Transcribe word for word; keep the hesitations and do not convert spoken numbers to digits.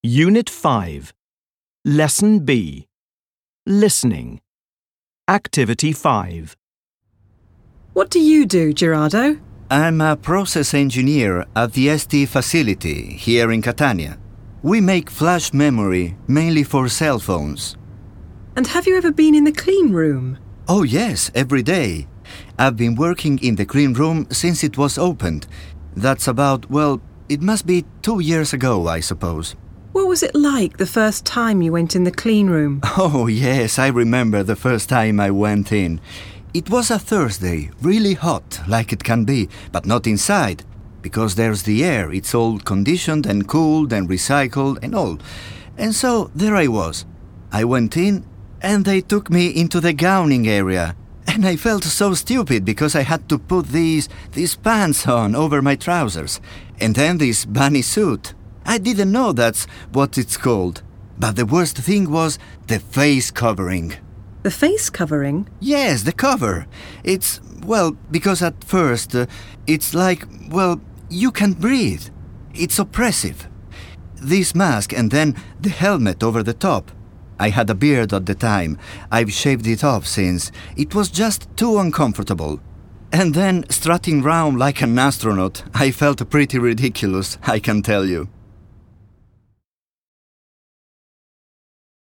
Unit five. Lesson B. Listening. Activity five. What do you do, Gerardo? I'm a process engineer at the S T facility here in Catania. We make flash memory mainly for cell phones. And have you ever been in the clean room? Oh yes, every day. I've been working in the clean room since it was opened. That's about, well, it must be two years ago, I suppose. What was it like the first time you went in the clean room? Oh yes, I remember the first time I went in. It was a Thursday, really hot, like it can be, but not inside. Because there's the air, it's all conditioned and cooled and recycled and all. And so there I was. I went in and they took me into the gowning area. And I felt so stupid because I had to put these, these pants on over my trousers. And then this bunny suit. I didn't know that's what it's called. But the worst thing was the face covering. The face covering? Yes, the cover. It's, well, because at first uh, it's like, well, you can't breathe. It's oppressive. This mask and then the helmet over the top. I had a beard at the time. I've shaved it off since. It was just too uncomfortable. And then strutting round like an astronaut, I felt pretty ridiculous, I can tell you.